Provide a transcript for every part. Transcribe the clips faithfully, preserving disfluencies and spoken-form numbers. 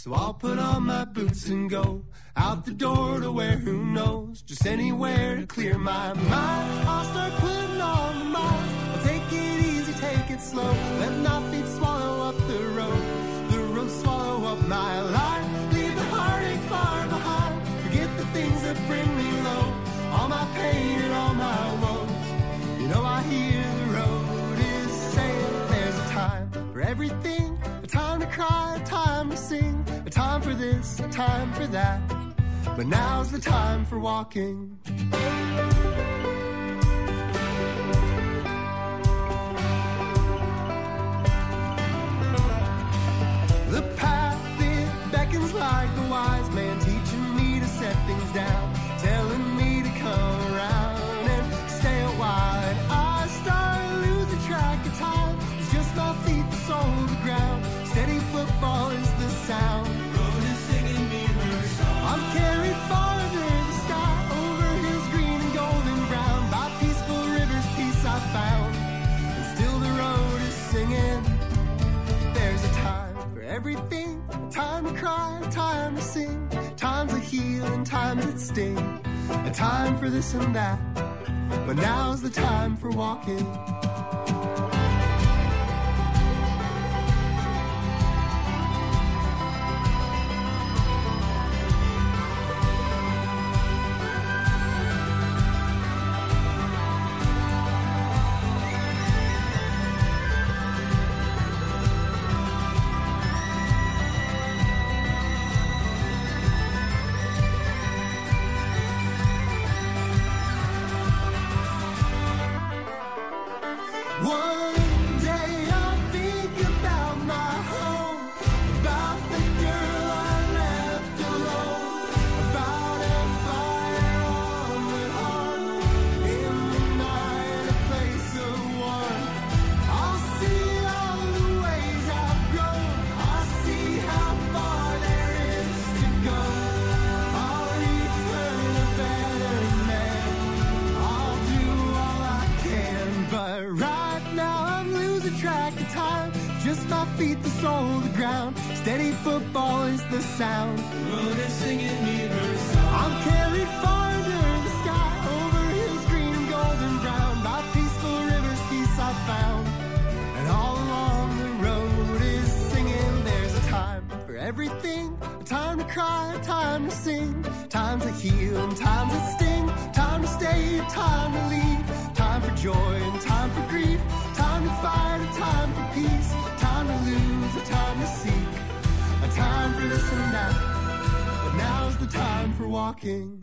So I'll put on my boots and go out the door to where who knows, just anywhere to clear my mind. I'll start putting on the miles. I'll take it easy, take it slow. Let my feet swallow up the road, the road swallow up my life. Leave the heartache far behind. Forget the things that bring me low. All my pain and all my woes. You know I hear the road is saying there's a time for everything. A time to cry, a time to sing. A time for this, a time for that. But now's the time for walking. The path, it beckons like a wise man, teaching me to set things down, telling me to come around and stay a while. And I start losing track of time. It's just my feet that soul the ground. Steady football is the sound. Road is singing me her song. I'm carried far under the sky, over hills green and golden brown. By peaceful rivers, peace I found. And still the road is singing. There's a time for everything. A time to cry, a time to sing. Times that heal and times that sting. A time for this and that. But now's the time for walking. Steady football is the sound. The road is singing me her song. I'm carried far under the sky, over hills green and golden brown. By peaceful rivers, peace I found. And all along the road is singing. There's a time for everything. A time to cry, a time to sing. Time to heal and time to sting. Time to stay, time to leave. Time for joy and time for grief. Time to fight, a time for peace. Time to lose, a time to seek. A time for this and that, but now's the time for walking.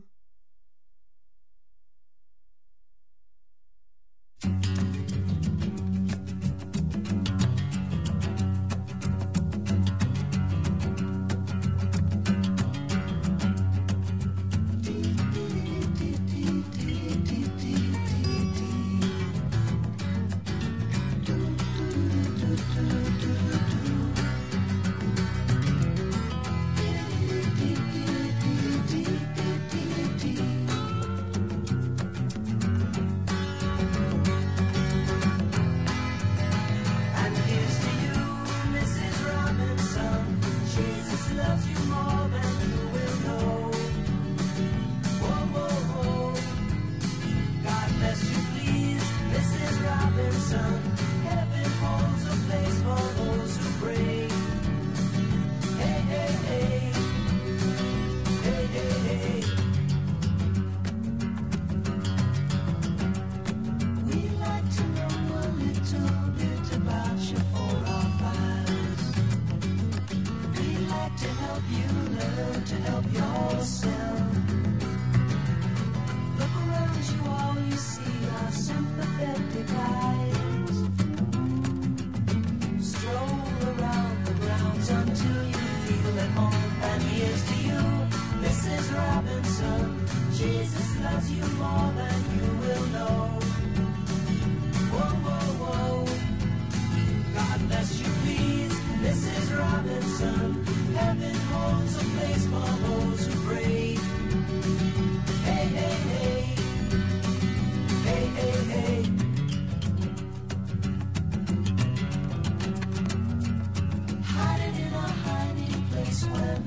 When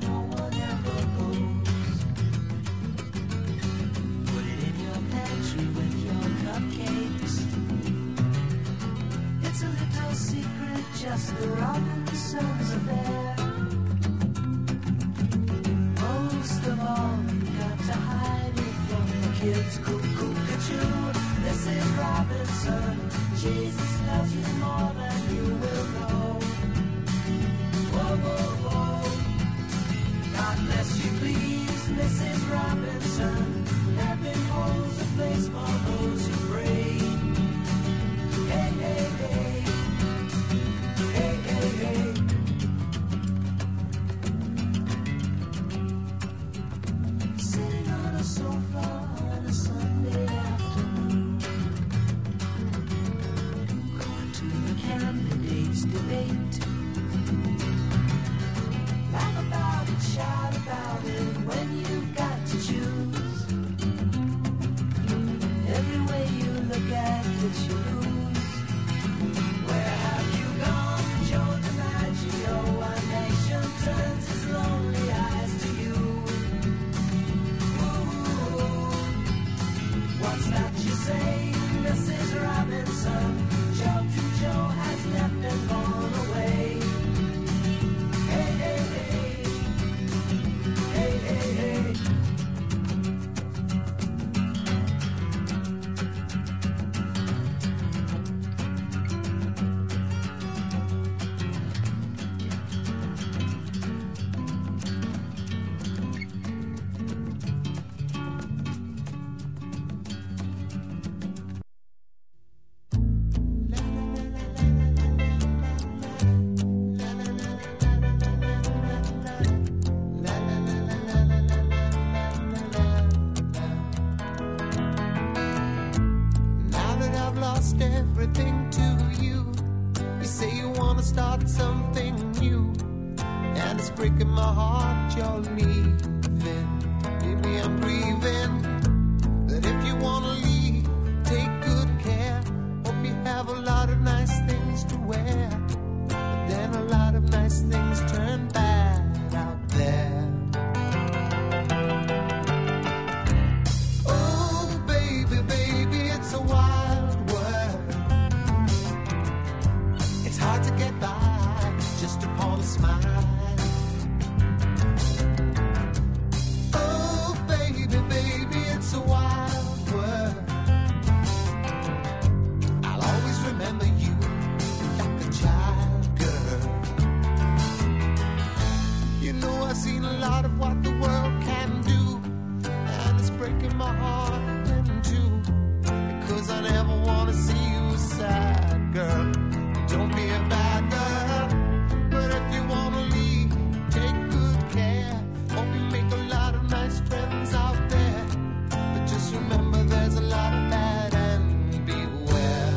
no secret, just the Robinsons are there. Most of all, you got to hide it from the kids. Cuckoo-cuckoo, this is Robinson. Jesus loves you more than you will know. Whoa, whoa, whoa. God bless you, please, Missus Robinson. Heaven holds a place for those who pray. Hey, hey, hey. Hey, hey, hey. Sitting on a sofa on a Sunday afternoon, going to the candidates' debate. Laugh about it, shout about it when you've got to choose. Every way you look at it, you lose. Where have you gone, Joe DiMaggio? Our nation turns its lonely eyes to you. Ooh, what's that you say, Missus Robinson? Joe to Joe has left and gone away. Hey, hey, hey. Hey, hey, hey. Now that I've lost everything to you, you say you wanna start something new, and it's breaking my heart you're leaving. Maybe I'm grieving, but if you wanna leave, take good care. Hope you have a lot of nice things to wear, but then a lot of nice things turn bad out there. Oh, baby, baby, it's a wild world. It's hard to get by just upon a smile. Oh, baby, baby, it's a wild world. I'll always remember you like a child, girl. You know I've seen a lot of what the world can do, and it's breaking my heart in two, because I never want to see you sad, girl. Don't be a bad girl, but if you want to leave, take good care. Hope you make a lot of nice friends out there, but just remember there's a lot of bad, and beware.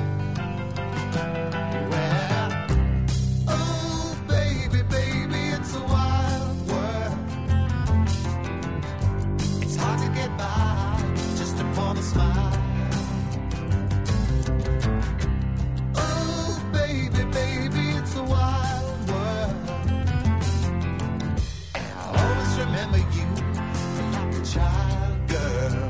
Beware. Oh, baby, baby, it's a wild world. It's hard to get by just upon a smile. Oh, baby, baby, it's a wild world. And I'll always remember you like a child, girl.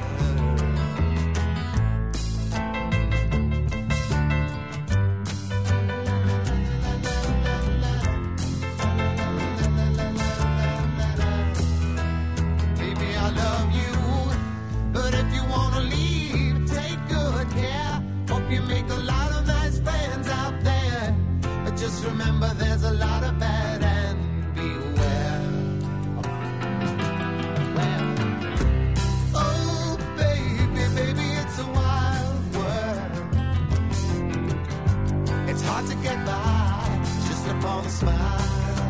Baby, I love you, but if you wanna leave, take good care. Hope you make a lot of nice friends out there, but just remember there's a lot of bad, and beware. Well, oh, baby, baby, it's a wild world. It's hard to get by just upon a smile.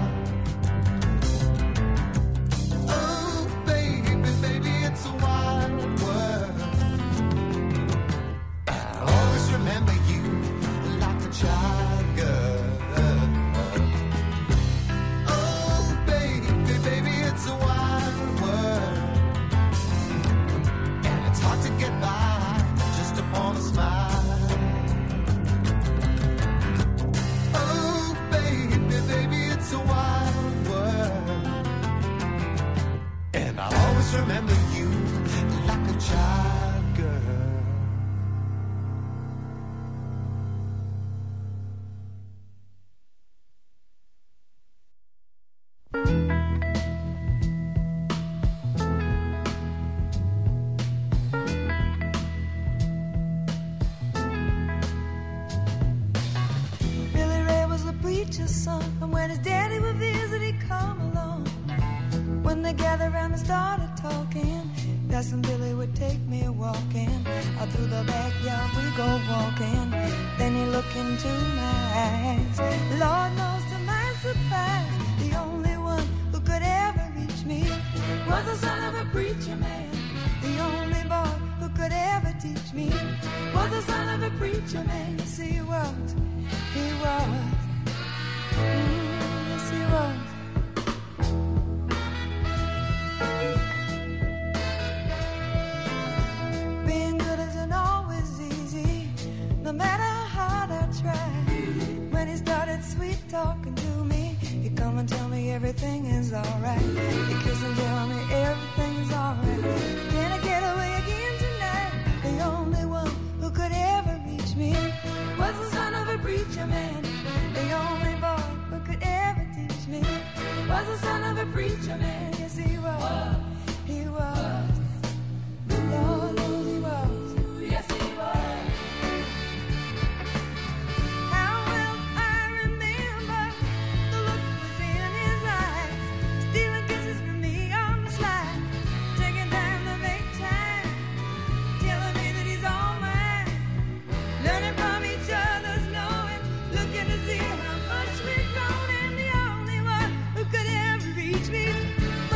Oh, baby, baby, it's a wild world. I'll always remember you like a child, girl. Oh, baby, baby, it's a wild world, and it's hard to get by just upon a smile. Oh, baby, baby, it's preacher's son. And when his daddy would visit, he'd come along. When they gathered around and started talking, Cousin Billy would take me walking. Out through the backyard we go walking. Then he looked into my eyes. Lord knows to my surprise, the only one who could ever reach me was the son of a preacher man. The only boy who could ever teach me was the son of a preacher man. Yes, he was, he was, mm, yes, he was. Being good isn't always easy, no matter how hard I try. When he started sweet talking to me, he'd come and tell me everything is alright. He'd kiss and tell me everything is alright. Can I get away again tonight? The only one who could ever reach me was the son of a preacher man. The only boy who could ever teach me was the son of a preacher man. Yes, he was, he was. Lord knows he was. Yes, he was. How will I remember the look was in his eyes, stealing kisses from me on the slide, taking time to make time, telling me that he's all mine, learning from each other's knowing, looking to see how much we've grown, and the only one who could ever reach me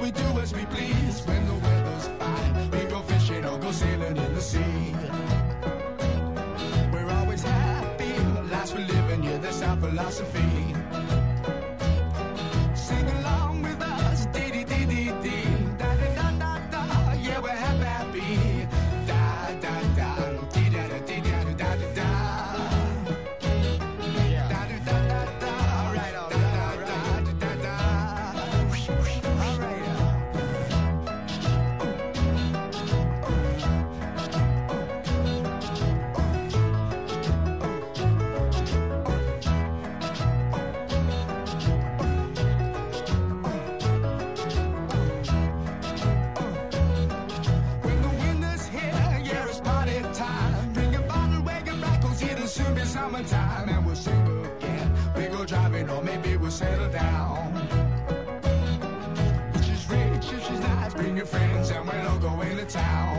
we do as we please. When the weather's fine, we go fishing or go sailing in the sea. We're always happy, life's for living, yeah, that's our philosophy. Sing along with us, dee dee dee dee dee, da da da da da, yeah, we're happy, happy, da da da, dee da da dee da da da da. Summertime and we'll sing again. We go driving or maybe we'll settle down. If she's rich, if she's nice, bring your friends and we'll all go into town.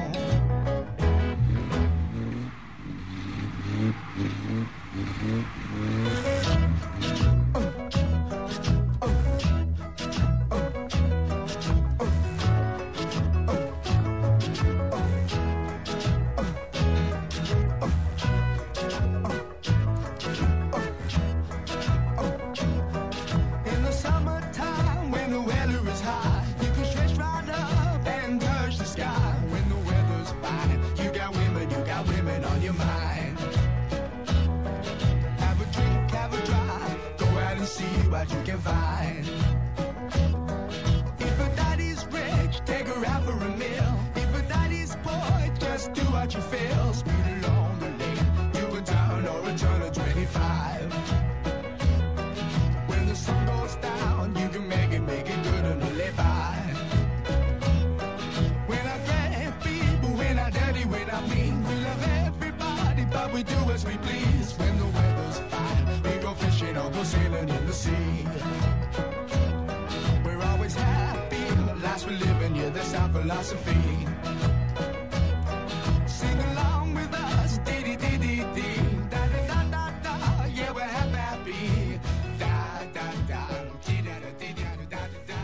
What you can find. If a daddy's rich, take her out for a meal. If a daddy's poor, just do what you feel. Speed along the lane, you can turn or return to twenty-five. When the sun goes down, you can make it, make it good and live by. We're not great people, we're not dirty, we're not mean. We love everybody, but we do as we please. When the weather's fine, we go fishing or go sailing in the sea. We're always happy, life's for living, yeah, that's our philosophy. Sing along with us, dee dee dee dee dee, da da da da da, yeah, we're happy, happy, da da da, dee da da dee da da da da.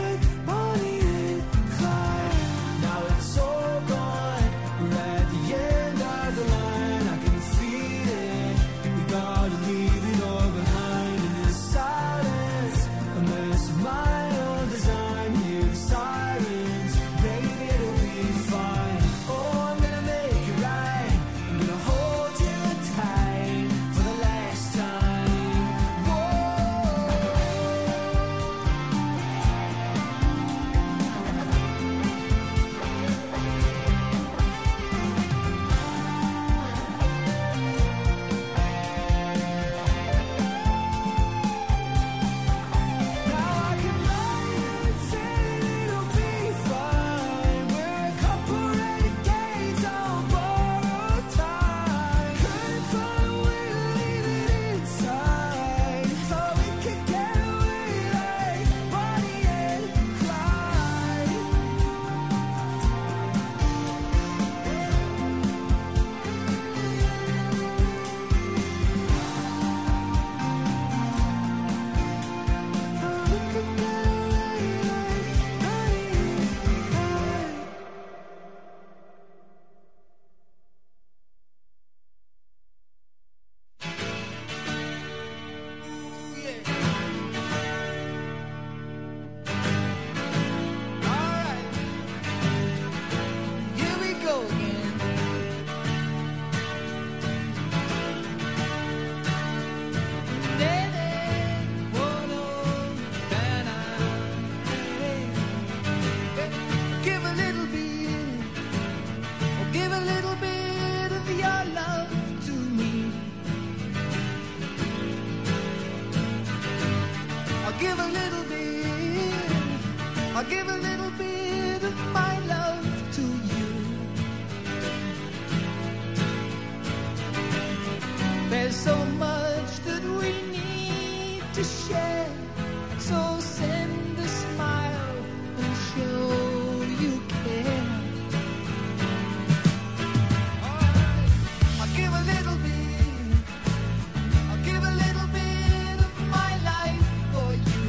Now it's all gone, we're at the end. your love to me. I'll give a little bit, I'll give a little bit of my love to you. There's so much that we need to share, so send a smile and show you care. Alright, I'll give a little bit, I'll give a little bit of my life for you.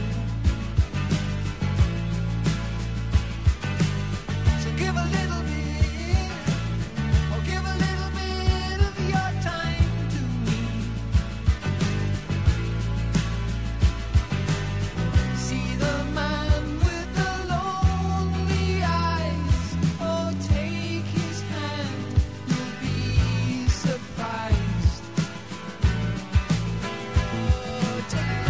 So give a little bit, or give a little bit of your time to me. See the man with the lonely eyes, oh take his hand, you'll be surprised. Oh, take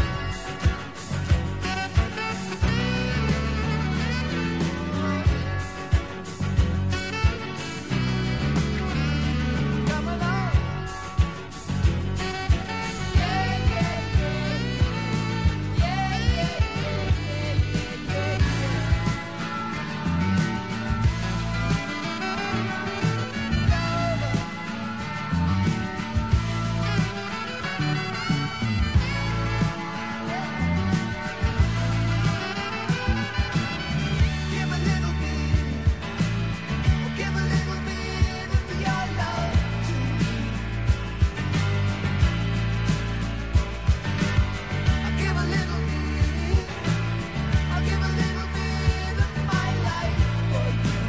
come along. Yeah, yeah, yeah. Yeah, yeah, yeah, yeah, yeah, Give a little bit, oh, give a little bit of your love to me. I'll give a little bit, I'll give a little bit of my life for you.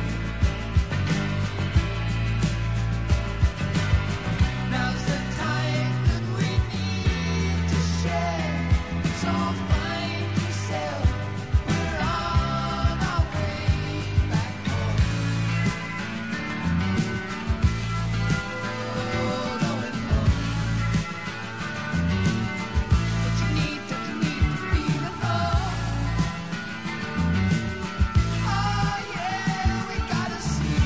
Now's the time that we need to share, so find yourself, we're on our way back home. Oh, going home. But you need, don't you need to feel at home? Oh yeah, we gotta see.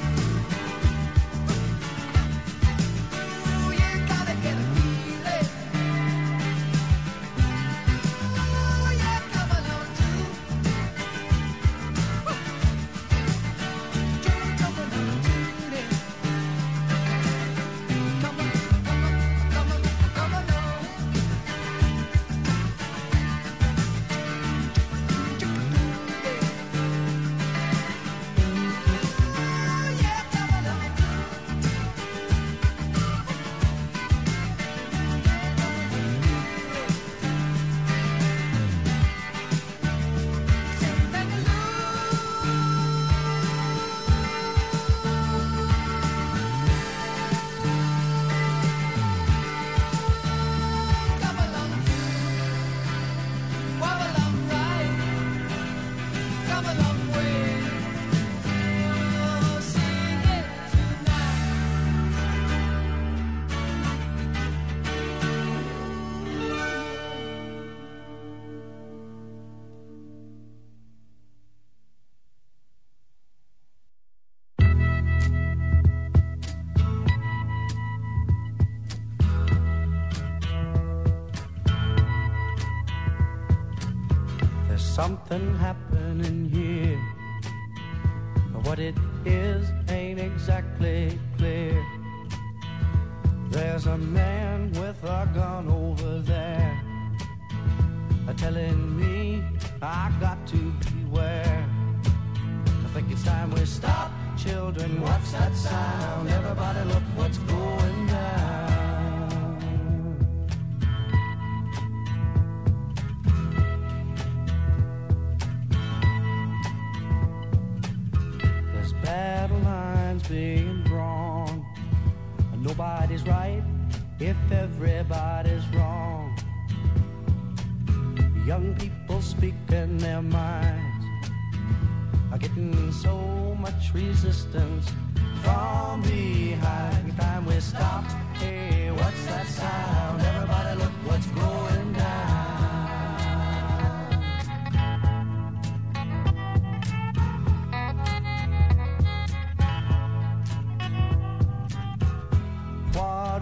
Ooh, you gotta get a feeling. Ooh, yeah, come along too. Woo. Come along too, then. Come on, come on, come on, come along. Ooh, yeah, come along too. Come along too. Walk along right. Come a long way. Oh, sing it There's something happening here. What it is ain't exactly clear. There's a man with a gun over there, telling me I got to beware. I think it's time we stop, children. What's that sound? Everybody look what's going down. There's battle lines being drawn. Nobody's right if everybody's wrong. Young people speaking their minds are getting so much resistance from behind. Time we stop. Hey, what's that sound? Everybody look what's going down.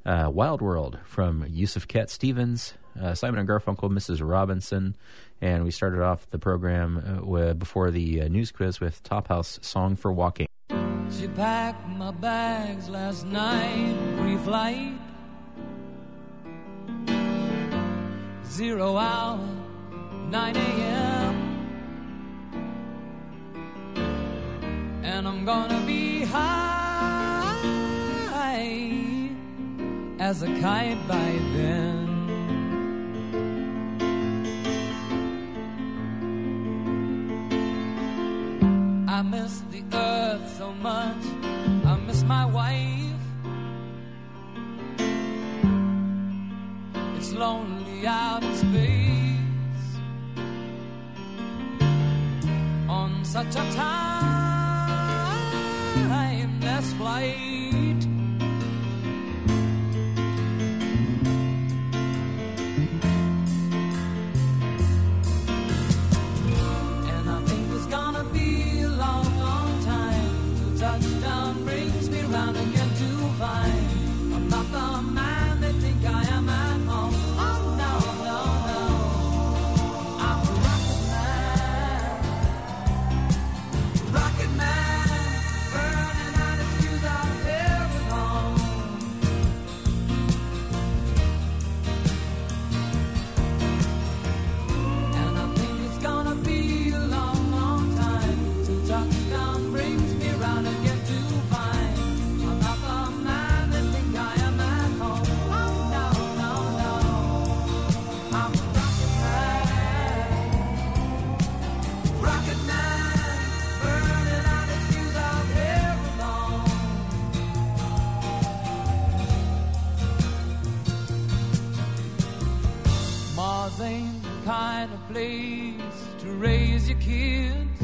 uh, Wild World from Yusuf Cat Stevens, uh, Simon and Garfunkel, Missus Robinson, and we started off the program uh, with, before the uh, news quiz with Top House, Song for Walking. She packed my bags last night, pre-flight, zero hour, nine a.m. And I'm gonna be high as a kite by then. I miss the earth so much, I miss my wife. It's lonely out in space on such a timeless flight. And I think it's gonna be a long, long time till touchdown brings me round again to find I'm not the man they think I am at home. Oh no, no, no, I'm a rocket man, rocket man, burning out his fuse out of heaven home. And I think it's gonna be a long, long time till touchdown brings me round again to find I'm not the man they think I am at home. Oh no, no, no, I'm a rocket man, rocket man, burning out his fuse out here alone. Mars ain't the kind of place to raise your kids.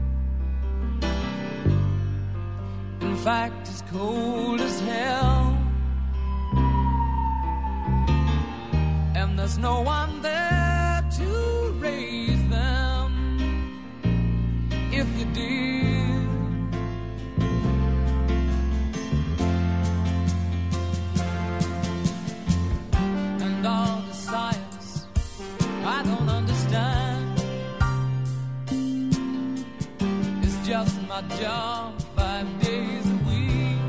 In fact, it's cold as hell, and there's no one there to raise them if you did. And all the science I don't understand, it's just my job five days a week.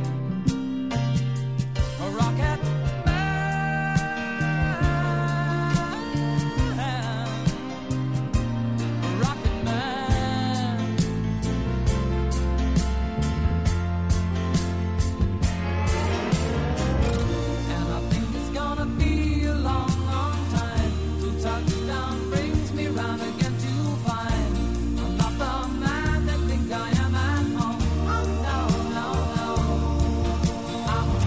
A rocket man, a rocket man. And I think it's gonna be a long, long time till touchdown brings me round again to find I'm not the man that think I am at home. Oh no, no, no, I'm a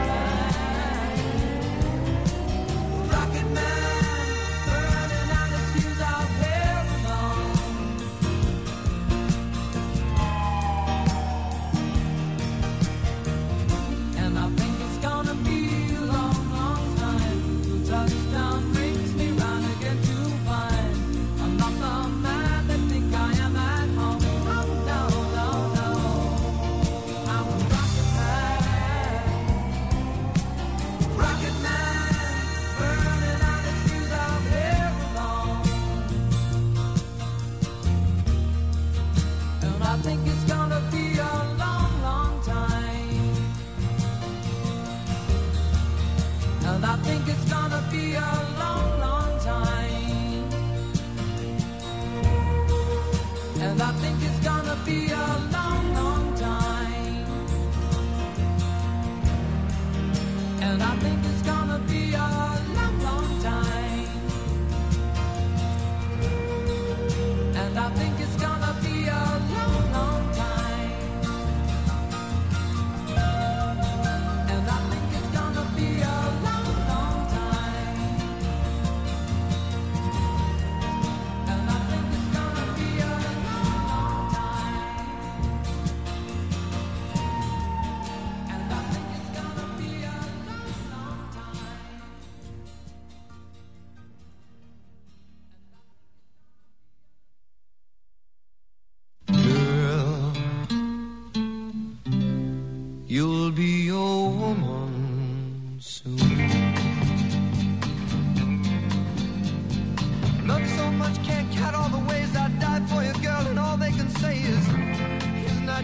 rocket man, rocket man, burning out his fuse out here alone. And I think it's gonna be a long, long time till touchdown brings me round again to find I'm not the man that think I am at home. Oh no, no, no, I'm a rocket man, rocket man, burning out his fuse out here alone. And I think it's gonna be a long, long time. And I think it's gonna be a long, long time. And I think it's gonna be a long, long time. And I think it's gonna be a long, long time. And I think it's gonna be a long, long time. And I think it's gonna be a long, long time.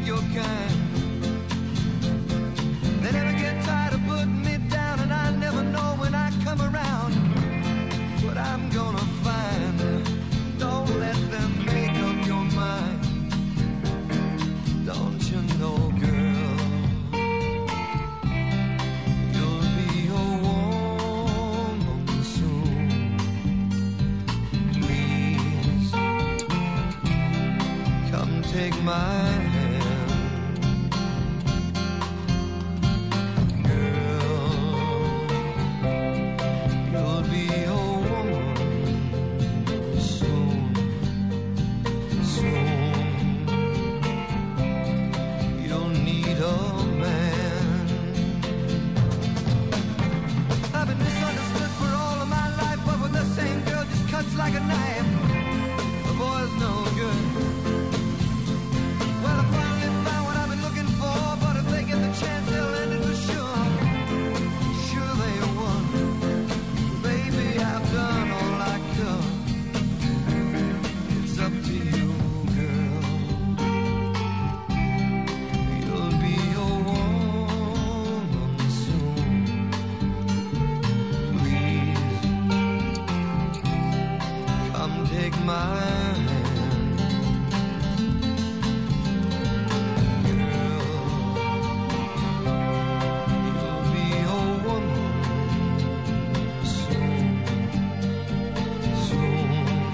like your kind. They never get tired of putting me down, and I never know when I come around what I'm gonna find. Don't let them make up your mind. Don't you know, girl, you'll be a woman soon. Please, come take my hand. Girl, you'll be a woman soon, soon. You'll need a man. I've been misunderstood for all of my life, but with the same girl just cuts like a knife. The boy's no good. Well, I finally found what I've been looking for, but if they get the chance, they'll end it for sure. Sure they won. Baby, I've done all I could. It's up to you, girl. You'll be a woman soon. Please, come take my hand. Girl, you'll be a woman soon, soon.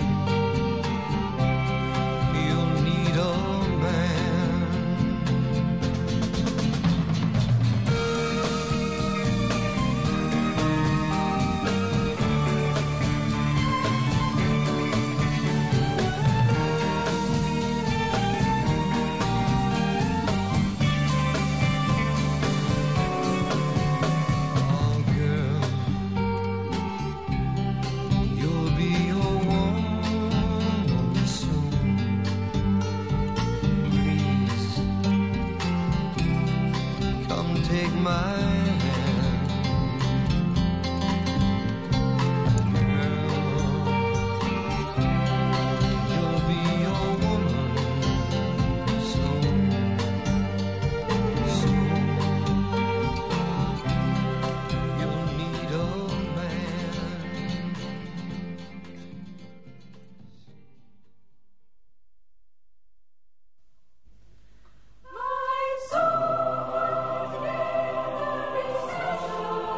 You'll need a man. Oh, girl, you'll be a woman soon. Please, come take my hand. Girl, you'll be a woman soon, soon. You'll need a man. My soul's in a recession.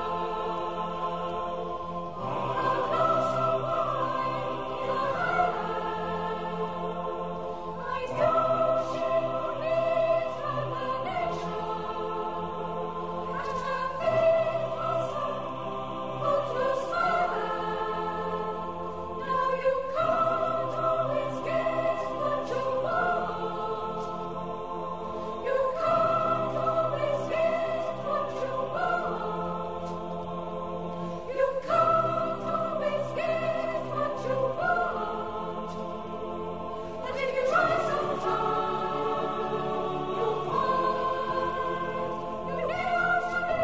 My social needs combination. And a faithful son, put to smile. Now you can't always get what you want. You can't always get what you want. You can't always get what you want. And if you try sometime, you'll find you never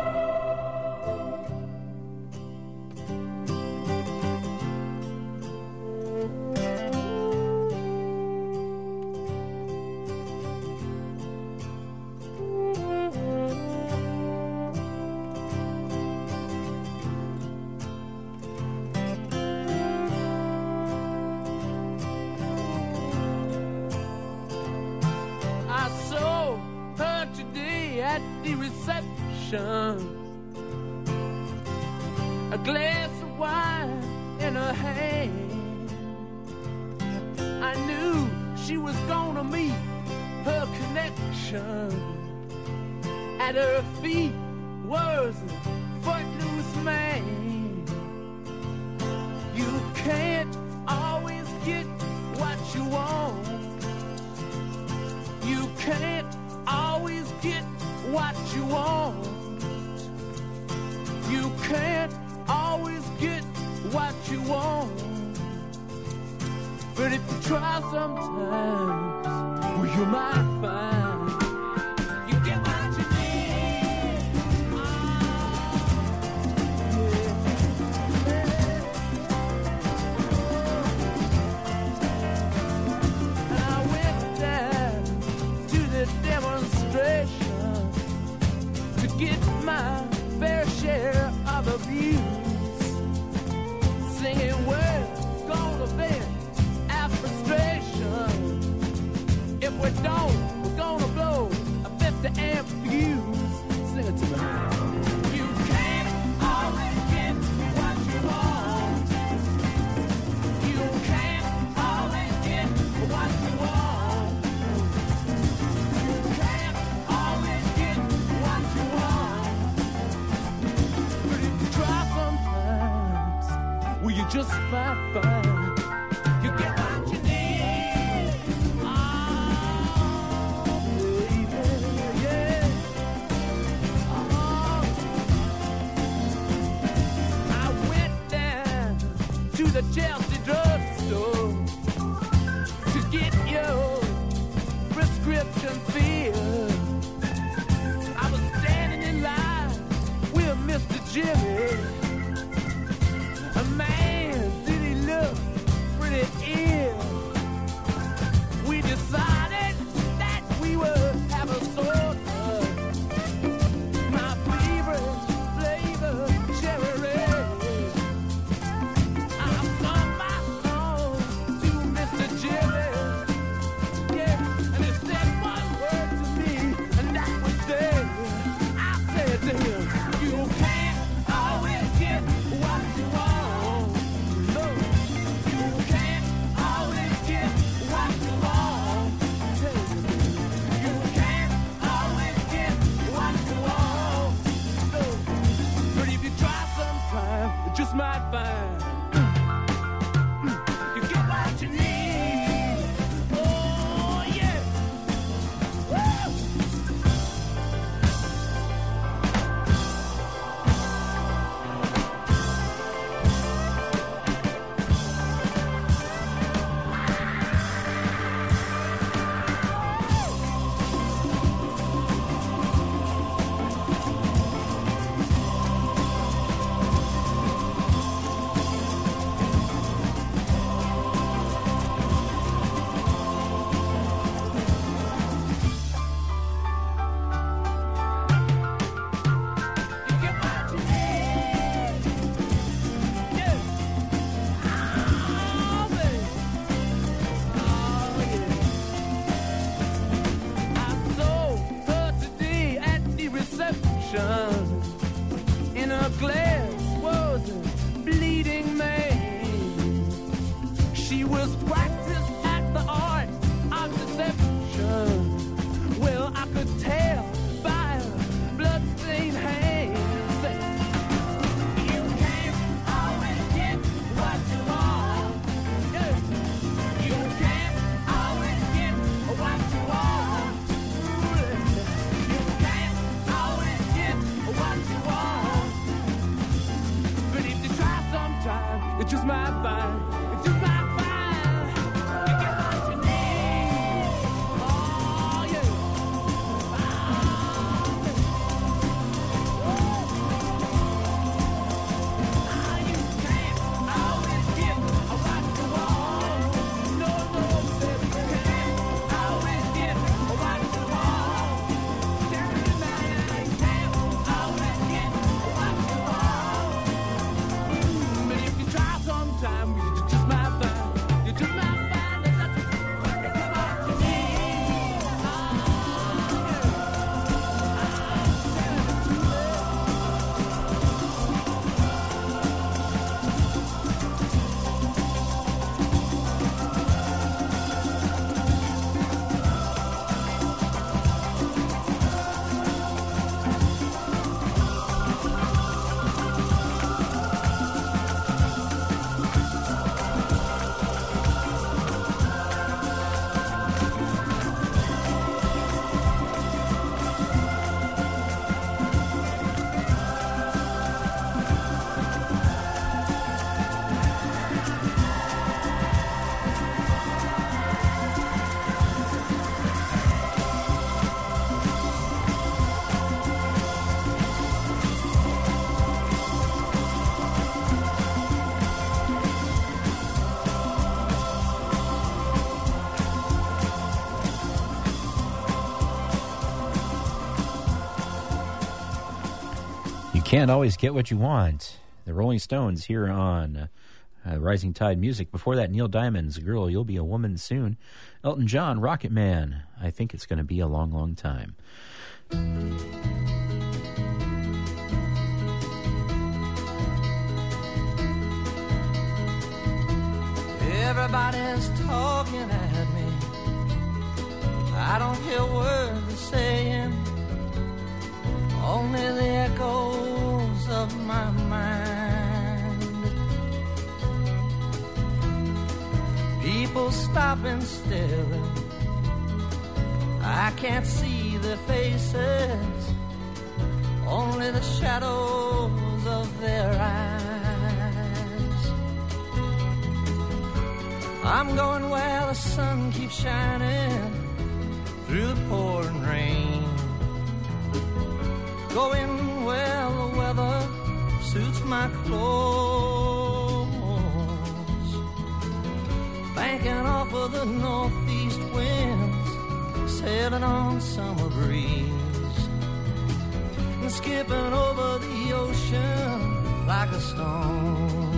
I saw her today at the reception. A glass of wine in her hand. I knew she was gonna meet her connection. At her feet was a footloose man. You can't always get what you want. You can't always get what you want. You can't always get what you want. But if you try sometimes, well, you might find you get what you need. Oh, yeah. And I went down to the devil's well, you just might find you get what you need. Oh, baby, yeah. Oh, I went down to the Chelsea drugstore to get your prescription filled. I was standing in line with Mister Jimmy. A man, did he look pretty ill? We decided that we would have a soda. My favorite flavor, cherry red. I sung my song to Mister Jimmy. Yeah, and he said one word to me, and that was there. I said to him, you can't always get what you want. No, you can't always get what you want. You can't always get what you want. No, but if you try sometime, you just might find you get what you need. Oh yeah. Woo! You get what you need. Yeah. Oh, baby. Oh, yeah. I saw her today at the reception. In her glass was a bleeding man. She was practiced at the art of deception. Well, I could tell by her bloodstained hands. You can't always get what you want. Yeah. You can't always get what you want. You can't always get what you want. But if you try sometime, you just might find, you just might find, you get what you need. Oh, yeah. Ah, you can't always get what you want. No, no, baby, you can't always get what you want. Tell me now, you can't always get what you want. But if you try sometime, you just might find, you just might find that that's what you need. Oh, You can't always get what you want. The Rolling Stones here on uh, uh, Rising Tide Music. Before that, Neil Diamond's Girl, You'll Be a Woman Soon. Elton John, Rocket Man. I think it's going to be a long, long time. Everybody's talking at me. I don't hear words they're saying, only the echoes of my mind. people stopping still. I can't see their faces, only the shadows of their eyes. I'm going where the sun keeps shining through the pouring rain, going where the weather suits my clothes, banking off of the northeast winds, sailing on summer breeze, and skipping over the ocean like a stone.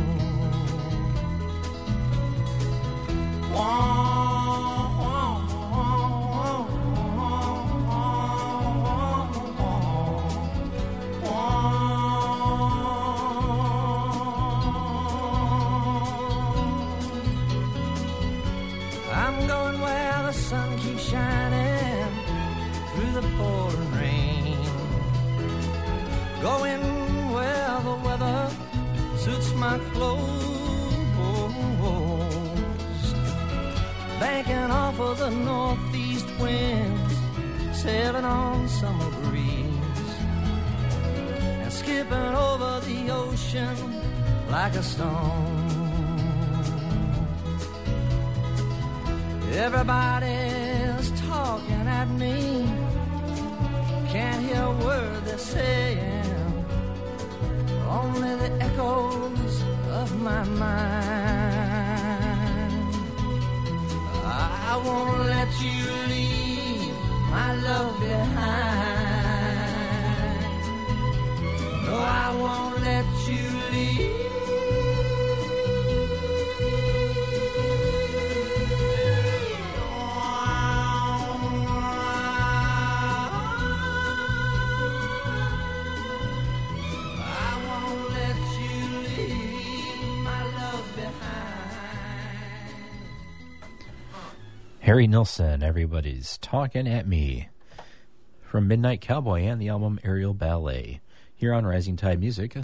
Wah, I'm going where the sun keeps shining through the pouring rain, going where the weather suits my clothes, banking off of the northeast winds, sailing on summer breeze, and skipping over the ocean like a stone. Everybody's talking at me, can't hear a word they're saying, only the echoes of my mind. I won't let you leave my love behind. No, I won't let you leave. Harry Nilsson, Everybody's Talking at Me, from Midnight Cowboy and the album Aerial Ballet, here on Rising Tide Music.